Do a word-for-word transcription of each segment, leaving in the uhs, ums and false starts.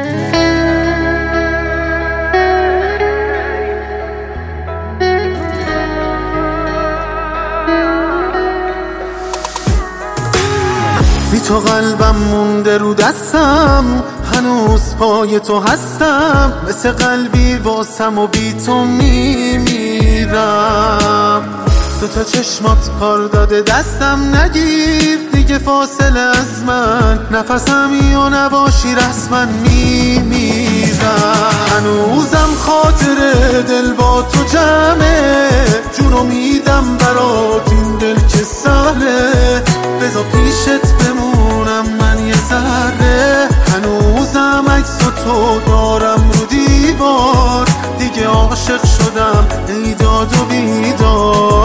بی تو قلبم مونده رو دستم، هنوز پای تو هستم، مثل قلبی واسم و بی تو میمیرم. دو تا چشمات کار داده دستم، نگیر دیگه فاصله از من، نفسم یا نباشی رسما میمیرم. هنوزم خاطر دل با تو جمعه، جونو میدم برات این دل که سهله، بذار پیشت بمونم من یه ذره. هنوزم عکس تو دارم رو دیوار، دیگه عاشق شدم ای داد و بیدار.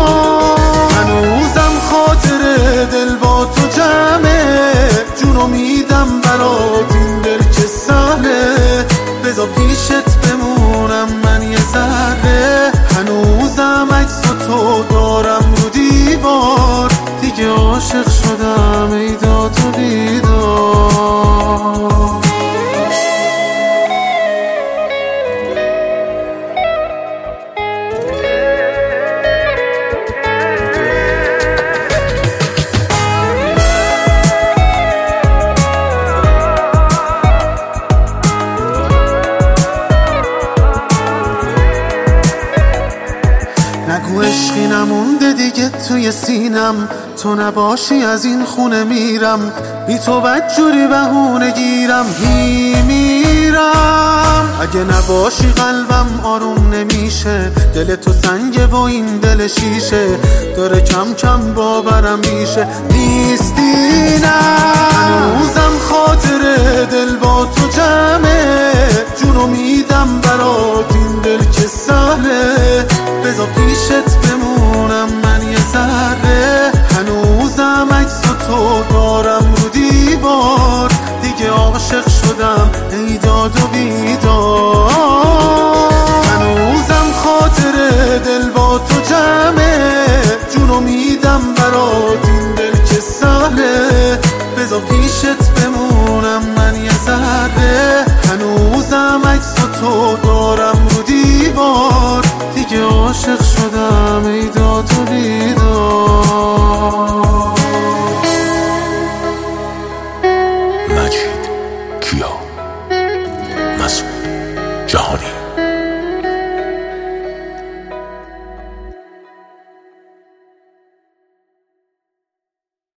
هنوزم خاطر دل با تو جمعه، جونو میدم برات این دل که سهله، بذار پیشت بمونم من یه ذره. هنوزم عکس تو دارم رو دیوار، دیگه عاشق شدم ای داد و بیدار. نگو عشقی نمونده دیگه توی سینم، تو نباشی از این خونه میرم، بی تو بدجوری بهونه گیرم میمیرم. اگه نباشی قلبم آروم نمیشه، دل تو سنگه و این دل شیشه، داره کم کم باورم میشه نیستی نه. هنوزم خاطر دل با تو جمعه، جونو میدم برات این دل که سهله، بذار پیشت بمونم من یه ذره. هنوزم عکس تو دارم رو دیوار، دیگه عاشق شدم ای داد و بیدار. هنوزم خاطر دل با تو جمعه، جونو میدم برات این دل که سهله، بذار پیشت